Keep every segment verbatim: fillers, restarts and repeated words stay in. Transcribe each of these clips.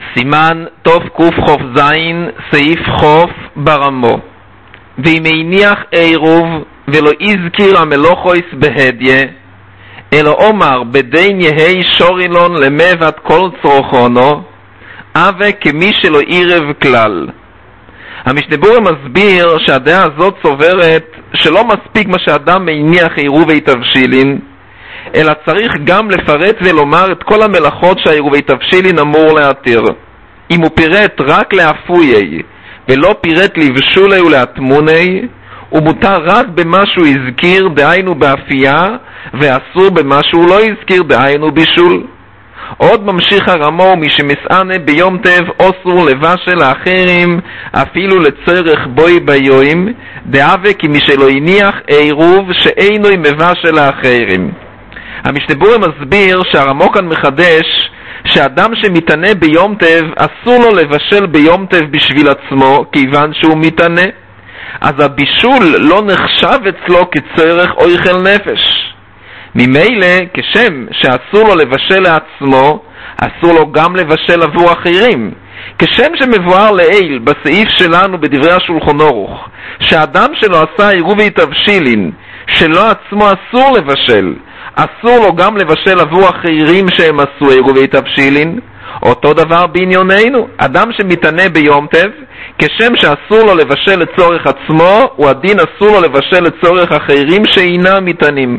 סימן טוב קוף חוף זין סעיף חוף ברמו. ואם הניח עירוב ולא הזכיר המלוכויס בהדיה אלא אומר בדין יהי שורילון למבת כל צרוכונו אבה כמי שלא עירב כלל. המשנה ברורה מסביר שהדעה הזאת סוברת שלא מספיק מה שאדם הניח עירובי תבשילין, אלא צריך גם לפרט ולומר את כל המלאכות שהעירובי תבשילין אמור להתיר. אם הוא פירט רק לאפויי ולא פירט לבשולי ולהתמוני, הוא מותר רק במה שהוא הזכיר, דהיינו באפייה, ואסור במה שהוא לא הזכיר, דהיינו בישול. עוד ממשיך הרמו, מי שמסענה ביום טב אוסור לבשל לאחרים אפילו לצורך בוי ביום, דאבה כי מי שלא הניח עירוב שאינו מבשל לאחרים. המשנה ברורה מסביר שהרמו כאן מחדש שאדם שמתענה ביום טב אסור לו לבשל ביום טב בשביל עצמו כיוון שהוא מתענה, אז הבישול לא נחשב אצלו כצורך אוכל נפש. ממילא כשם שאסור לו לבשל לעצמו, אסור לו גם לבשל עבור אחרים. כשם שמבואר לעיל בסעיף שלנו בדברי השולחן ערוך שהאדם שלו עשה עירובי תבשילין שלא עצמו אסור לבשל, אסור לו גם לבשל עבור אחרים שהם עשו עירובי תבשילין, אותו דבר בענייננו. אדם שמתענה ביום טב, כשם שאסור לו לבשל לצורך עצמו, הוא הדין אסור לו לבשל לצורך אחרים שאינם מתענים.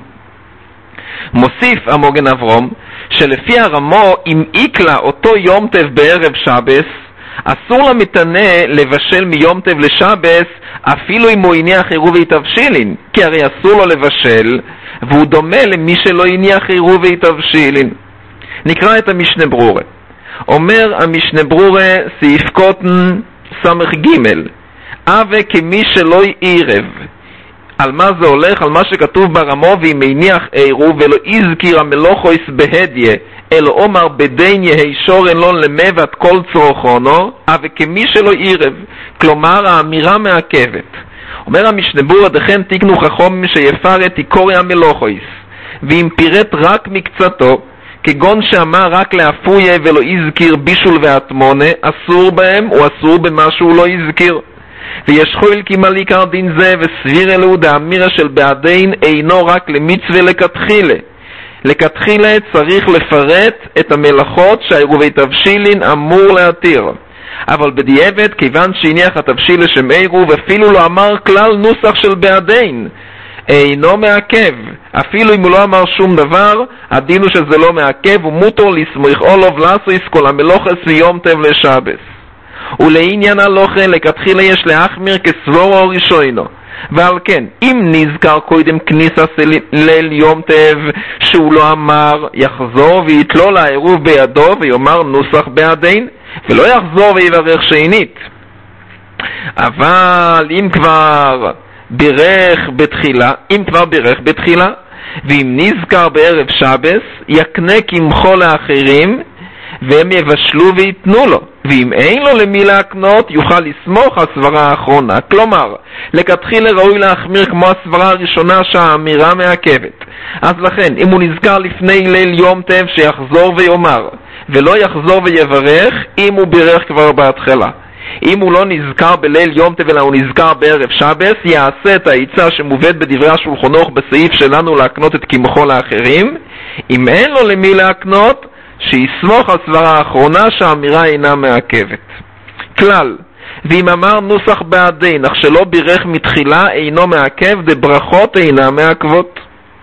מוסיף המוגן אברום שלפי הרמו אם איקלה אותו יום טב בערב שבס, אסור למתענה לבשל מיום טב לשבס אפילו אם הוא הניח עירובי תבשילין, כי הרי אסור לו לבשל והוא דומה למי שלא הניח עירובי תבשילין. נקרא את המשנה ברורה. אומר המשנה ברורה סעיף קוטן סמך ג' אבה כמי שלא עירב. על מה זה הולך? על מה שכתוב ברמו ואם הניח עירוב ולא הזכיר המלוכויס בהדיה אלא אומר בדין יהי שורן לון למבת כל צרוכונו אבה כמי שלא עירב, כלומר האמירה מעכבת. אומר המשנה ברורה דכן תיקנו חכום שיפרט עיקורי המלוכויס, ואם פירט רק מקצתו כגון שאמר רק לאפויה ולא הזכיר בישול והתמונה, אסור בהם או אסור במה שהוא לא הזכיר. ויש חויל כי מליקר דין זה וסביר אלו דאמירה של בעדין אינו רק למצווה לכתחילה. לכתחילה צריך לפרט את המלאכות שהעירובי תבשילין אמור להתיר, אבל בדיעבד כיוון שהניח התבשיל לשם עירוב אפילו לא אמר כלל נוסח של בעדין, אינו מעכב. אפילו אם הוא לא אמר שום דבר, הדין הוא שזה לא מעכב ומותר לסמוך אולוב לעשויס כל המלוכס מיום טב לשבס. ולעניין הלוכה לכתחילה יש להחמיר כסבורו או ראשונו, ועל כן אם נזכר קודם כניסה ליל יום טב שהוא לא אמר, יחזור ויתלו לעירוב בידו ויאמר נוסח בעדין, ולא יחזור ויברך שנית. אבל אם כבר בירך בתחילה, אם כבר בירך בתחילה, ואם נזכר בערב שבס, יקנה כמחו לאחרים, והם יבשלו ויתנו לו. ואם אין לו למי להקנות, יוכל לסמוך על סברה האחרונה. כלומר, לכתחילה ראוי להחמיר כמו הסברה הראשונה שהאמירה מעכבת. אז לכן, אם הוא נזכר לפני ליל יום טב שיחזור ויאמר, ולא יחזור ויברך, אם הוא בירך כבר בהתחלה. אם הוא לא נזכר בליל יום טב אלא הוא נזכר בערב שבס, יעשה את העיצה שמובאת בדברי השולחן ערוך בסעיף שלנו להקנות את קמחו לאחרים. אם אין לו למי להקנות, שיסמוך על סברה האחרונה שהאמירה אינה מעכבת. כלל, ואם אמר נוסח בעדין אך שלא בירך מתחילה אינו מעכב, דברכות אינה מעכבות.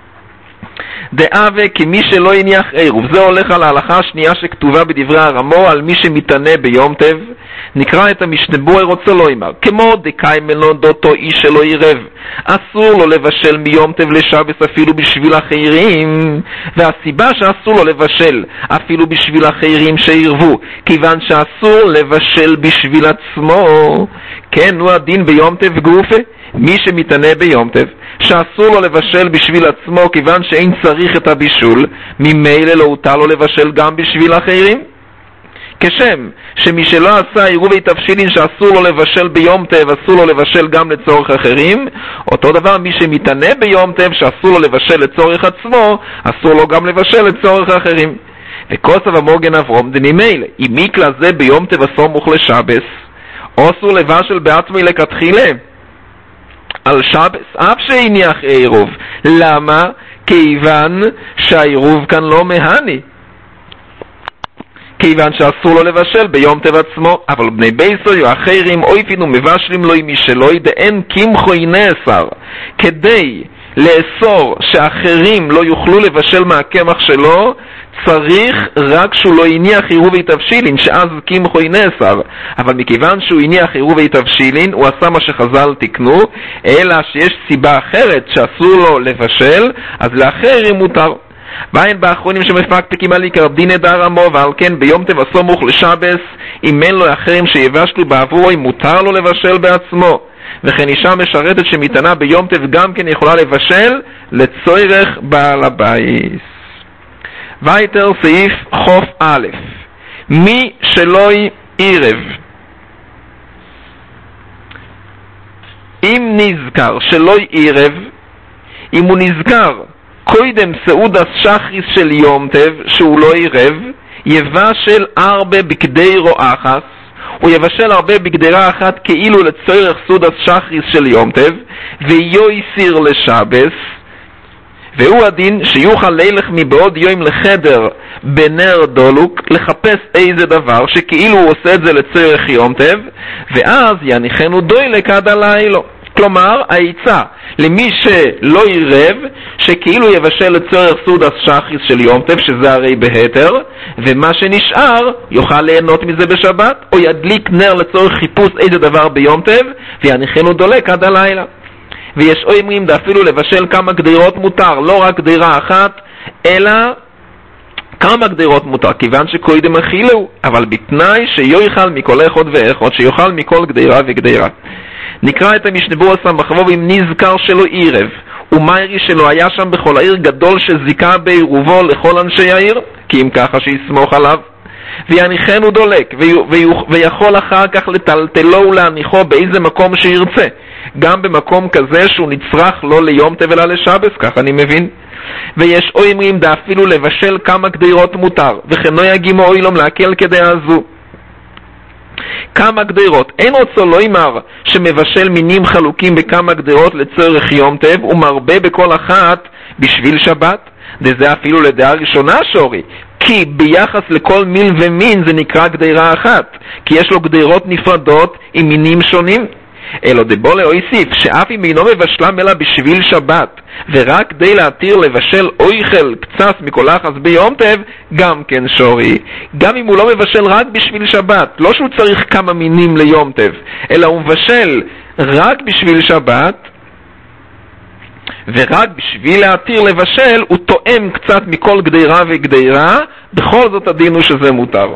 דאבה כמי שלא הניח עירוב. זה הולך על ההלכה השנייה שכתובה בדברי הרמו על מי שמתענה ביום טב. נקרא את המשנה ברורה רוצה לא אמר כמו דקאי מלון דותו איש שלא עירב, אסור לו לבשל מיום טב לשבס אפילו בשביל אחרים, והסיבה שאסור לו לבשל אפילו בשביל אחרים שירבו כיוון שאסור לבשל בשביל עצמו. כן, הוא הדין ביום טב גופה, מי שמתענה ביום טב שאסור לו לבשל בשביל עצמו כיוון שאין צריך את הבישול, ממילא לא הותר לו לבשל גם בשביל אחרים. כשם שמי שלא עשה עירובי תבשילין שאסור לו לבשל ביום טב אסור לו לבשל גם לצורך אחרים, אותו דבר מי שמתענה ביום טב שאסור לו לבשל לצורך עצמו אסור לו גם לבשל לצורך אחרים. וכוסף המוגן אברום דממילא, אם מקלע זה ביום טב הסמוך לשבס, אסור לבשל בעצמי לכתחילה על שבס, אף שהניח עירוב. למה? כיוון שהעירוב כאן לא מהני, כיוון שאסור לו לבשל ביום טב עצמו. אבל בני ביסוי או אחרים אויפינו מבשלים לו עם משלוי דאין קמחוי נאסר, כדי לאסור שאחרים לא יוכלו לבשל מהקמח שלו, צריך רק שהוא לא הניח עירובי תבשילין, שאז קמחוי נאסר. אבל מכיוון שהוא הניח עירובי תבשילין, הוא עשה מה שחז"ל תקנו, אלא שיש סיבה אחרת שאסור לו לבשל, אז לאחרים מותר. ואין באחרונים שמפקפקים על עיקר דין נדר עמו, ועל כן ביום טב הסמוך לשבס, אם אין לו אחרים שיבשלו בעבורו, אם מותר לו לבשל בעצמו. וכן אישה משרתת שמתנה ביום טב גם כן יכולה לבשל לצורך בעל הבית. וייטר סעיף חוף א', מי שלא עירב, אם נזכר שלא עירב, אם הוא נזכר קודם סעודת שחריס של יום טב שהוא לא עירב, יבשל ארבע בגדי רועחס, הוא יבשל הרבה בגדרה אחת כאילו לצורך סעודת שחריס של יום טב, ויויסיר לשבס, והוא הדין שיוכל ללך מבעוד יום לחדר בנר דולוק לחפש איזה דבר שכאילו הוא עושה את זה לצורך יום טב, ואז יניחנו דוילק עד הלילה. כלומר, העיצה למי שלא עירב, שכאילו יבשל לצורך סעודת שחריס של יום טב, שזה הרי בהתר, ומה שנשאר יוכל ליהנות מזה בשבת, או ידליק נר לצורך חיפוש איזה דבר ביום טב, ויניחנו דולק עד הלילה. ויש אומרים אפילו לבשל כמה גדירות מותר, לא רק גדירה אחת, אלא כמה גדירות מותר, כיוון שקודם אכילו, אבל בתנאי שיוכל מכל אחד ואחד, שיוכל מכל גדירה וגדירה. נקרא את המשנה ברורה סמ"ו, אם נזכר שלו עירב, ומיירי שלו היה שם בכל העיר גדול שזיקה בעירובו לכל אנשי העיר, כי אם ככה שיסמוך עליו, ויניחנו דולק, ויכול אחר כך לטלטלו ולהניחו באיזה מקום שירצה, גם במקום כזה שהוא נצרך לא ליום טב אלא לשבס, כך אני מבין. ויש אומרים דה אפילו לבשל כמה גדירות מותר, וכן לא יגימו אוילום להקל כדי הזו. כמה גדירות, אין רוצה לא אמר שמבשל מינים חלוקים בכמה גדירות לצורך יום טב, ומרבה בכל אחת בשביל שבת, וזה אפילו לדעה ראשונה שורי, כי ביחס לכל מין ומין זה נקרא גדירה אחת, כי יש לו גדירות נפרדות עם מינים שונים. אלו דבולה או יסיף, שאף אם אינו מבשלם אלא בשביל שבת, ורק די להתיר לבשל אויכל קצת מכל אחס ביום טב, גם כן שורי. גם אם הוא לא מבשל רק בשביל שבת, לא שהוא צריך כמה מינים ליום טב, אלא הוא מבשל רק בשביל שבת, ורק בשביל להתיר לבשל, הוא תואם קצת מכל גדירה וגדירה, בכל זאת הדין הוא שזה מותר.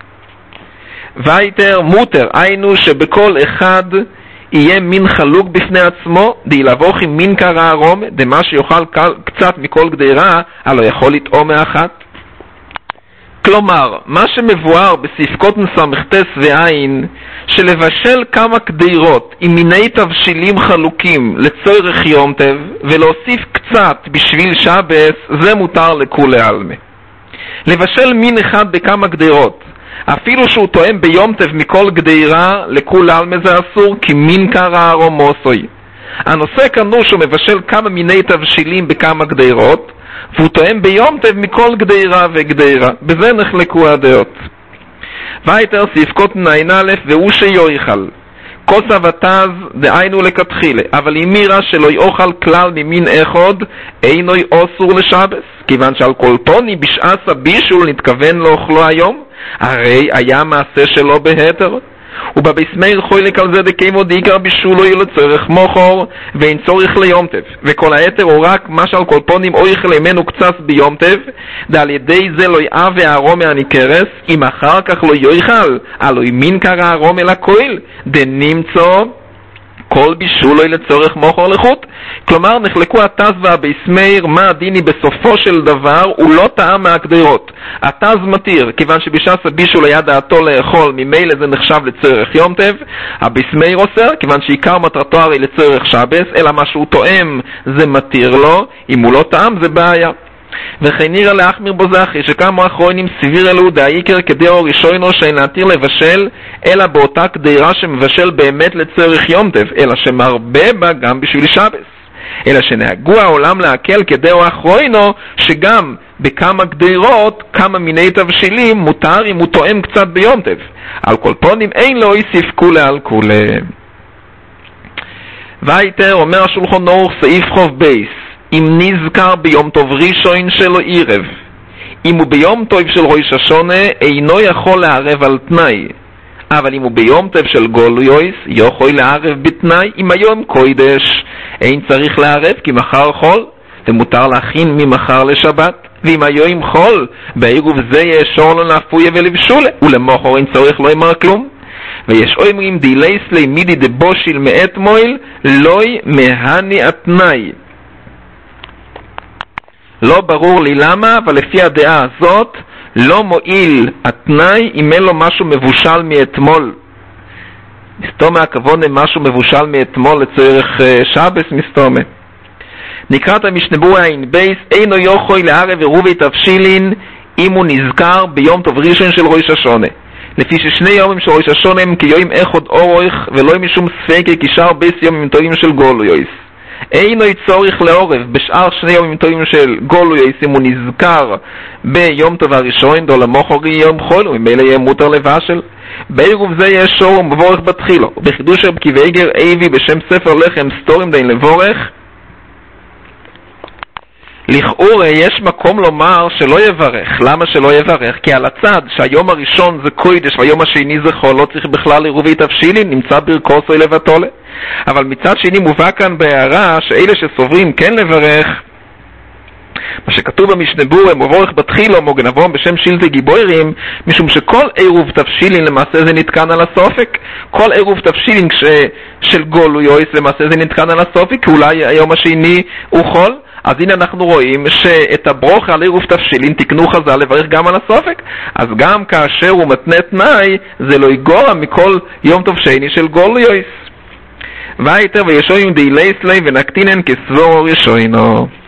וייטר מותר, היינו שבכל אחד יהיה מין חלוק בפני עצמו, די לבוך עם מין קרא הרום, דמה שיוכל קצת מכל גדירה, הלא יכול לטעום מאחת. כלומר, מה שמבואר בספקות מסמכתס ועין, שלבשל כמה גדירות עם מיני תבשילים חלוקים לצורך יום טב, ולהוסיף קצת בשביל שבס, זה מותר לכולי עלמא. לבשל מין אחד בכמה גדירות, אפילו שהוא תואם ביום טב מכל גדירה, לכול עלמא זה אסור, כי מין קרא הרומוסוי. הנושא כאן הוא שהוא מבשל כמה מיני תבשילים בכמה גדירות, והוא תואם ביום טב מכל גדירה וגדירה. בזה נחלקו הדעות. וייטר ספקות נעין א', והוא שיויכל כוס אבטז דהיינו לכתחילה, אבל אם מירה שלא יאכל כלל ממין אחד, אינו אסור לשבס, כיוון שעל כל פוני בשעת הבישול נתכוון לאוכלו היום, הרי היה מעשה שלו בהתר. ובביס מאיר חולק על זה דקיימו דעיקר בישולו לצורך מוחור ואין צורך ליום טב, וכל היתר הוא רק מה שעל כל פונים אויכל ממנו קצת ביום טב, ועל ידי זה לא יאב והרומא הניכרס, אם אחר כך לא יאכל הלא ימין קרא הרומא לקויל דנמצא כל בישולו לצורך מוחור לחוט. כלומר נחלקו התז והביס מאיר מה הדיני בסופו של דבר הוא לא טעם מהגדירות. התז מתיר כיוון שבשעת הבישול היה דעתו לאכול, ממילא זה נחשב לצורך יום טב. הביס מאיר אוסר כיוון שעיקר מטרתו הרי לצורך שבס, אלא מה שהוא תואם זה מתיר לו, אם הוא לא טעם זה בעיה. וכן נראה להחמיר בו זכי שכמה אחרונים סביר אלו דהיקר כדאו ראשונו שאין להתיר לבשל אלא באותה קדירה שמבשל באמת לצורך יום טוב, אלא שמרבה בה גם בשביל שבס, אלא שנהגו העולם להקל כדאו אחרונו שגם בכמה קדירות כמה מיני תבשילים מותר אם הוא תואם קצת ביום טוב, על כל פונים אין לו יוסיף כולה על כולה. והייתר אומר השולחן ערוך סעיף חוב בייס, אם נזכר ביום טוב ראשון שלו ערב, אם הוא ביום טוב של ראש השונה אינו יכול לערב על תנאי, אבל אם הוא ביום טוב של גולויוס יכול לערב בתנאי. אם היום קוידש אין צריך לערב כי מחר חול ומותר להכין ממחר לשבת, ואם היום חול בעירוב זה יאשור לו להפויה ולבשולה ולמוחר אין צורך לא אמר כלום. ויש אומרים דילי סלי מידי דבושיל מאת מויל לוי מהני התנאי. לא ברור לי למה, אבל לפי הדעה הזאת לא מועיל התנאי אם אין לו משהו מבושל מאתמול. מסתומה הכוונה משהו מבושל מאתמול לצורך שבס מסתומה. נקראת המשנבוע אין בייס אינו יוכוי לערב עירובי תבשילין אם הוא נזכר ביום טוב ראשון של ראש השונה, לפי ששני יומים של ראש השונה הם כיום אחד אורך ולא משום ספקי כשאר ביס יומים טובים של גולויוס. אינו צורך לעורב בשאר שני יומים טובים של גולויוס אם הוא נזכר ביום טוב הראשון דו למוחרי יום חול וממילא יהיה מותר לבשל. בעירוב זה יש שור ומבורך בתחילו, ובחידוש רב קיוויגר אייבי בשם ספר לחם סטורים דין לבורך. לכאורה יש מקום לומר שלא יברך. למה שלא יברך? כי על הצד שהיום הראשון זה קוידש והיום השני זה חול לא צריך בכלל עירובי תבשילין, נמצא ברכוסו לבטולה. אבל מצד שני מובא כאן בהערה שאלה שסוברים כן לברך, מה שכתוב במשנבור הם מבורך בתחילו מוגנבום בשם שילטי גיבוירים, משום שכל עירוב תבשילין למעשה זה נתקן על הסופק. כל עירוב תבשילין כש... של גולויוס למעשה זה נתקן על הסופק, כי אולי היום השני הוא חול. אז הנה אנחנו רואים שאת הברוכה על עירוב תבשילין תקנו חז"ל לברך גם על הסופק. אז גם כאשר הוא מתנה תנאי זה לא יגורע מכל יום טוב שני של גולויוס. והייתר וישועים די לייסלי ונקטינן כסבור ישוינו.